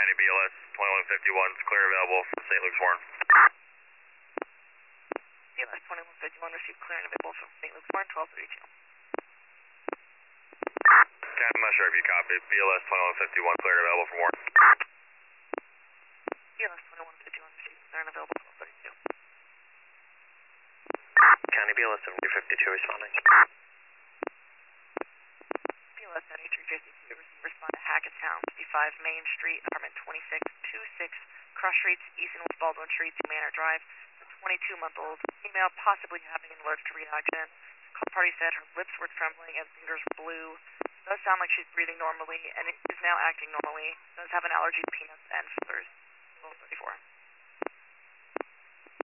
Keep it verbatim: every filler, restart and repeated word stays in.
County B L S twenty-one fifty-one is clear available from Saint Luke's Warren. B L S twenty-one fifty-one received clear and available from Saint Luke's Warren, twelve thirty-two. Okay, I'm not sure if you copied. B L S twenty-one fifty-one clear and available from Warren. B L S twenty-one fifty-one received clear and available, twelve thirty-two. County B L S seventy fifty-two responding. B L S seventy-three fifty-two received respond to Hackettstown, fifty-five Main Street, apartment twenty-six twenty-six, cross streets, east and west Baldwin Street, Manor Drive. The twenty-two-month-old female possibly having an allergic reaction. Call party said her lips were trembling and fingers were blue. Does sound like she's breathing normally and is now acting normally. Does have an allergy to peanuts and fillers. twelve thirty-four.